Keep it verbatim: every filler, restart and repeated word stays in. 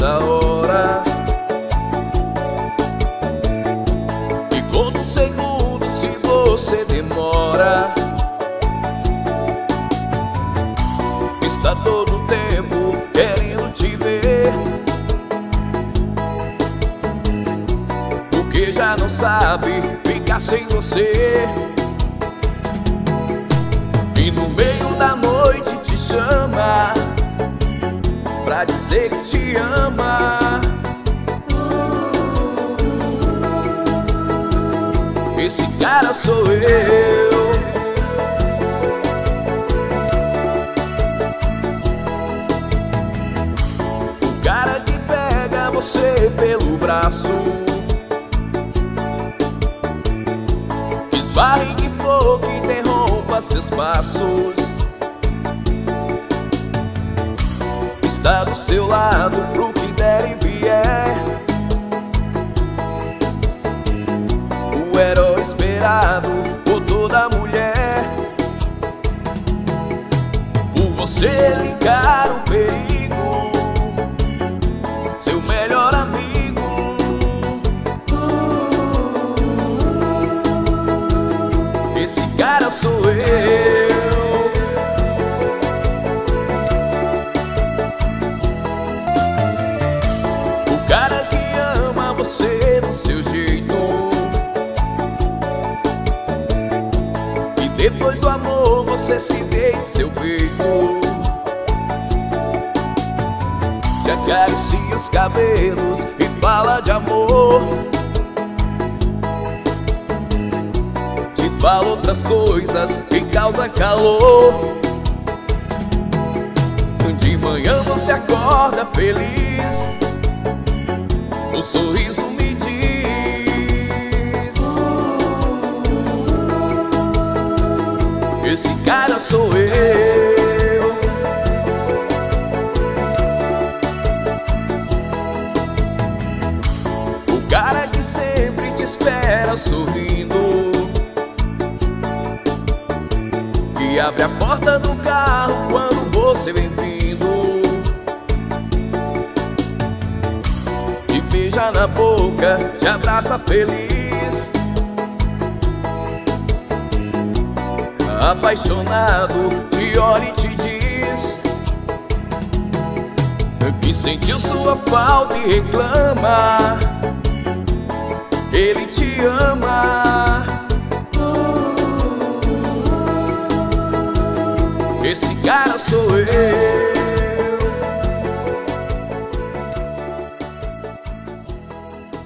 toda hora. E conta um segundo se você demora. Está todo o tempo querendo te ver, porque já não sabe ficar sem você. E no meio da noite te chama pra dizer que te ama. Esse cara sou eu. O cara que pega você pelo braço, esbarre que for, que interrompa seus passos. Está do seu lado pro que der e vier, o herói esperado por toda mulher. Por você ele encara o perigo, seu melhor amigo. Esse cara sou eu. O cara que ama você do seu jeito, e depois do amor você se deita em seu peito, te acaricia os cabelos e fala de amor, te fala outras coisas que causa calor. De manhã você acorda feliz, o sorriso me diz: esse cara sou eu. O cara que sempre te espera sorrindo, que abre a porta do carro quando você vem vindo, te beija na boca, te abraça feliz, apaixonado, te olha e te diz que sentiu sua falta e reclama, ele te ama. Esse cara sou eu.